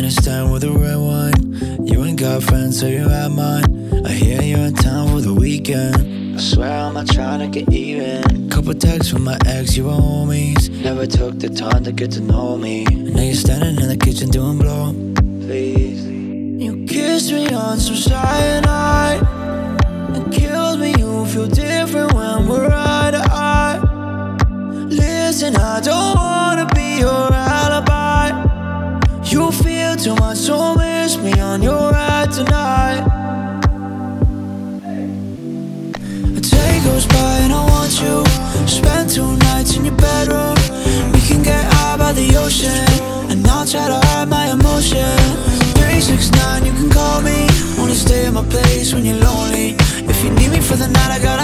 wanna stand with the red one. You ain't got friends, so you're at mine. I hear you're in town for the weekend. I swear I'm not trying to get even. Couple texts from my ex, you were homies. Never took the time to get to know me. Now you're standing in the kitchen doing blow. Please. You kissed me on some cyanide and killed me. You feel different when we're eye to eye. Listen, I don't wanna be your alibi. You feel too much, so miss me on your ride tonight. A day goes by and I want you. Spend 2 nights in your bedroom. We can get high by the ocean, and I'll try to hide my emotion. 369, you can call me. Only stay at my place when you're lonely. If you need me for the night, I got